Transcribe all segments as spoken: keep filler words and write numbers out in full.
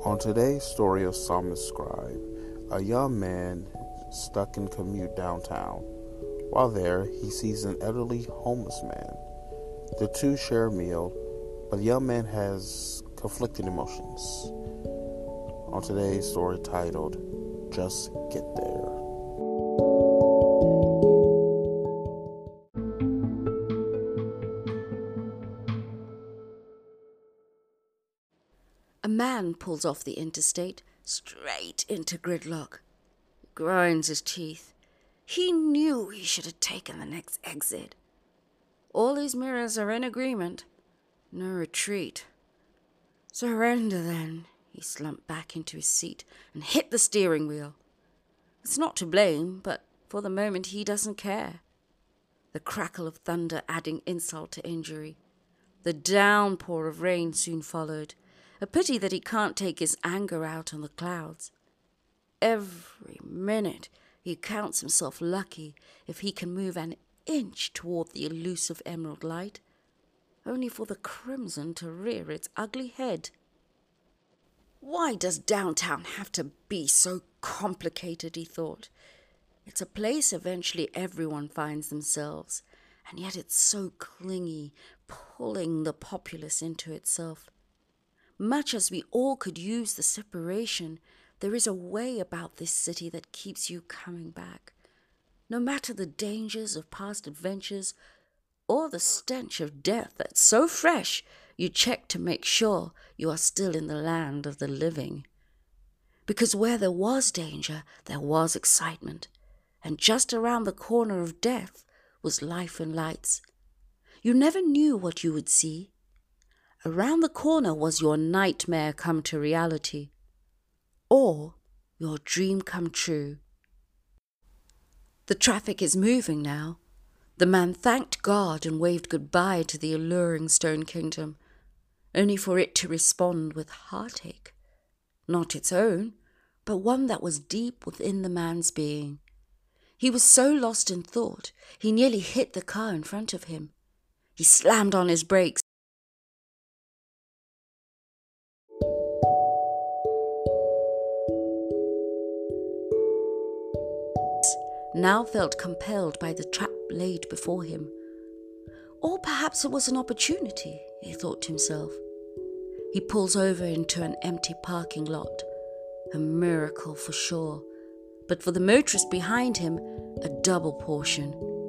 On today's story of Psalmist Scribe, a young man stuck in commute downtown. While there, he sees an elderly homeless man. The two share a meal, but the young man has conflicting emotions. On today's story titled, Just Get There. A man pulls off the interstate straight into gridlock. He grinds his teeth. He knew he should have taken the next exit. All his mirrors are in agreement. No retreat. Surrender then. He slumped back into his seat and hit the steering wheel. It's not to blame, but for the moment he doesn't care. The crackle of thunder adding insult to injury. The downpour of rain soon followed. A pity that he can't take his anger out on the clouds. Every minute he counts himself lucky if he can move an inch toward the elusive emerald light, only for the crimson to rear its ugly head. Why does downtown have to be so complicated, he thought. It's a place eventually everyone finds themselves, and yet it's so clingy, pulling the populace into itself. Much as we all could use the separation, there is a way about this city that keeps you coming back. No matter the dangers of past adventures or the stench of death that's so fresh, you check to make sure you are still in the land of the living. Because where there was danger, there was excitement. And just around the corner of death was life and lights. You never knew what you would see. Around the corner was your nightmare come to reality, or your dream come true. The traffic is moving now. The man thanked God and waved goodbye to the alluring stone kingdom, only for it to respond with heartache. Not its own, but one that was deep within the man's being. He was so lost in thought, he nearly hit the car in front of him. He slammed on his brakes. Now felt compelled by the trap laid before him. Or perhaps it was an opportunity, he thought to himself. He pulls over into an empty parking lot. A miracle for sure, but for the motorist behind him, a double portion.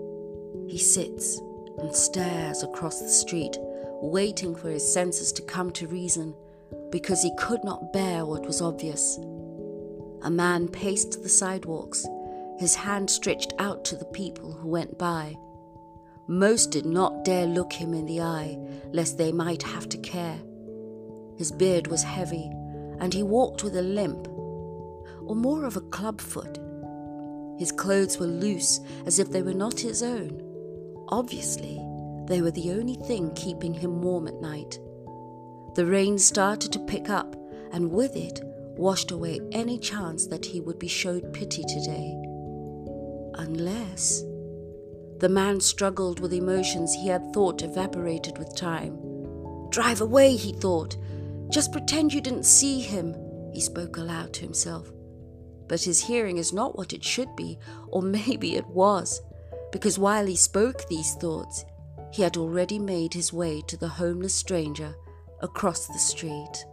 He sits and stares across the street, waiting for his senses to come to reason, because he could not bear what was obvious. A man paced the sidewalks, his hand stretched out to the people who went by. Most did not dare look him in the eye, lest they might have to care. His beard was heavy, and he walked with a limp, or more of a clubfoot. His clothes were loose, as if they were not his own. Obviously, they were the only thing keeping him warm at night. The rain started to pick up, and with it, washed away any chance that he would be showed pity today. Unless... The man struggled with emotions he had thought evaporated with time. Drive away, he thought. Just pretend you didn't see him, he spoke aloud to himself. But his hearing is not what it should be, or maybe it was, because while he spoke these thoughts, he had already made his way to the homeless stranger across the street.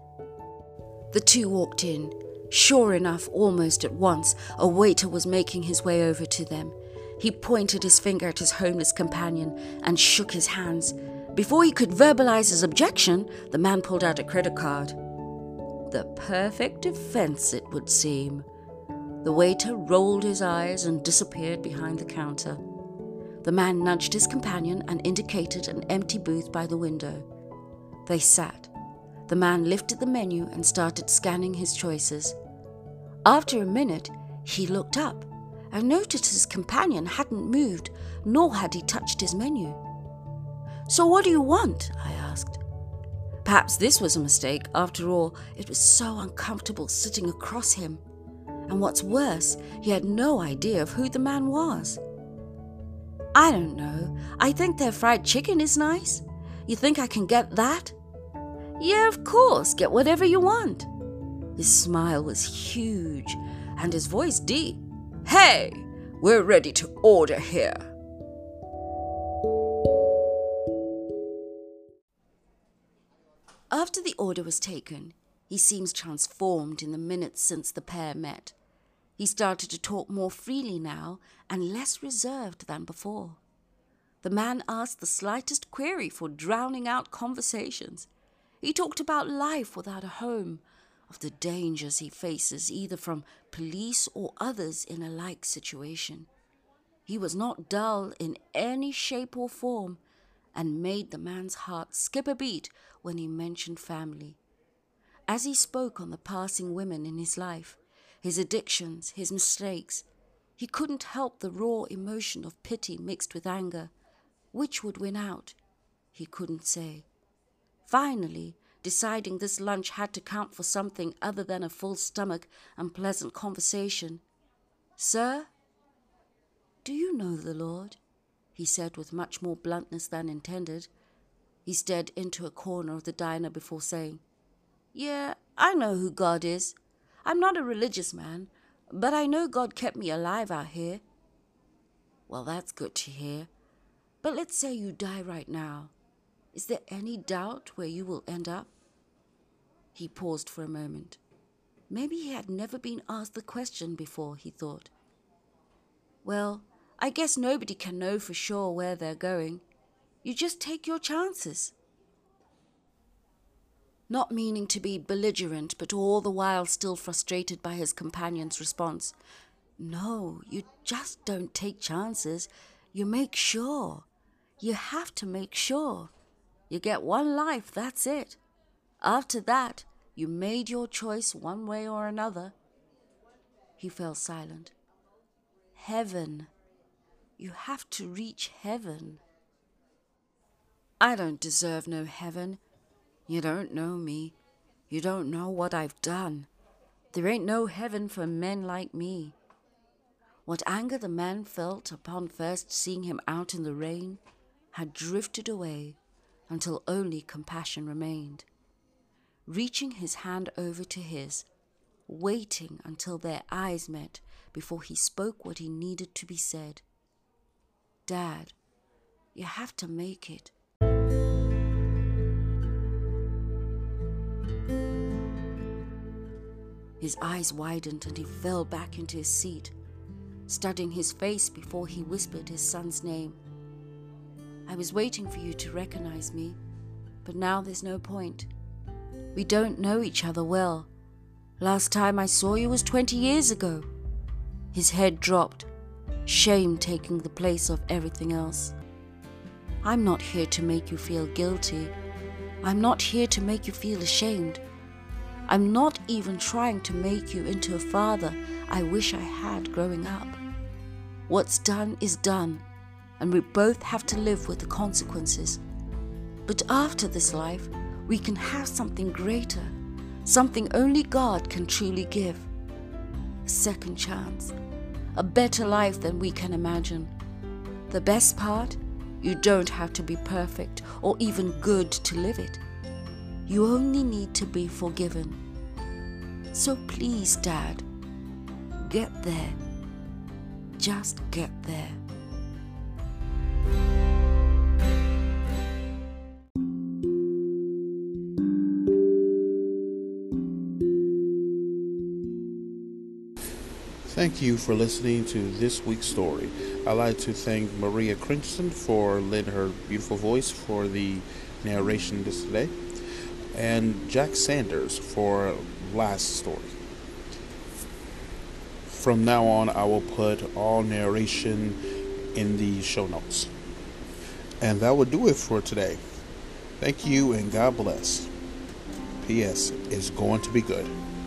The two walked in. Sure enough, almost at once, a waiter was making his way over to them. He pointed his finger at his homeless companion and shook his hands. Before he could verbalize his objection, the man pulled out a credit card. The perfect defense, it would seem. The waiter rolled his eyes and disappeared behind the counter. The man nudged his companion and indicated an empty booth by the window. They sat. The man lifted the menu and started scanning his choices. After a minute, he looked up and noticed his companion hadn't moved, nor had he touched his menu. "So what do you want?" I asked. Perhaps this was a mistake. After all, it was so uncomfortable sitting across him. And what's worse, he had no idea of who the man was. "I don't know. I think their fried chicken is nice. You think I can get that?" "Yeah, of course. Get whatever you want." His smile was huge and his voice deep. "Hey, we're ready to order here." After the order was taken, he seems transformed in the minutes since the pair met. He started to talk more freely now and less reserved than before. The man asked the slightest query for drowning out conversations. He talked about life without a home, of the dangers he faces either from police or others in a like situation. He was not dull in any shape or form and made the man's heart skip a beat when he mentioned family. As he spoke on the passing women in his life, his addictions, his mistakes, he couldn't help the raw emotion of pity mixed with anger. Which would win out? He couldn't say. Finally, deciding this lunch had to count for something other than a full stomach and pleasant conversation. "Sir, do you know the Lord?" he said with much more bluntness than intended. He stared into a corner of the diner before saying, "Yeah, I know who God is. I'm not a religious man, but I know God kept me alive out here." "Well, that's good to hear. But let's say you die right now. Is there any doubt where you will end up?" He paused for a moment. Maybe he had never been asked the question before, he thought. "Well, I guess nobody can know for sure where they're going. You just take your chances." Not meaning to be belligerent, but all the while still frustrated by his companion's response. "No, you just don't take chances. You make sure. You have to make sure. You get one life, that's it. After that, you made your choice one way or another." He fell silent. "Heaven. You have to reach heaven." "I don't deserve no heaven. You don't know me. You don't know what I've done. There ain't no heaven for men like me." What anger the man felt upon first seeing him out in the rain had drifted away until only compassion remained. Reaching his hand over to his, waiting until their eyes met before he spoke what he needed to be said. "Dad, you have to make it." His eyes widened and he fell back into his seat, studying his face before he whispered his son's name. "I was waiting for you to recognize me, but now there's no point. We don't know each other well. Last time I saw you was twenty years ago." His head dropped, shame taking the place of everything else. "I'm not here to make you feel guilty. I'm not here to make you feel ashamed. I'm not even trying to make you into a father I wish I had growing up. What's done is done, and we both have to live with the consequences. But after this life, we can have something greater, something only God can truly give. A second chance, a better life than we can imagine. The best part, you don't have to be perfect or even good to live it. You only need to be forgiven. So please, Dad, get there. Just get there." Thank you for listening to this week's story. I'd like to thank Maria Crichton for lending her beautiful voice for the narration this today, and Jack Sanders for last story. From now on, I will put all narration in the show notes. And that will do it for today. Thank you and God bless. P S. It's going to be good.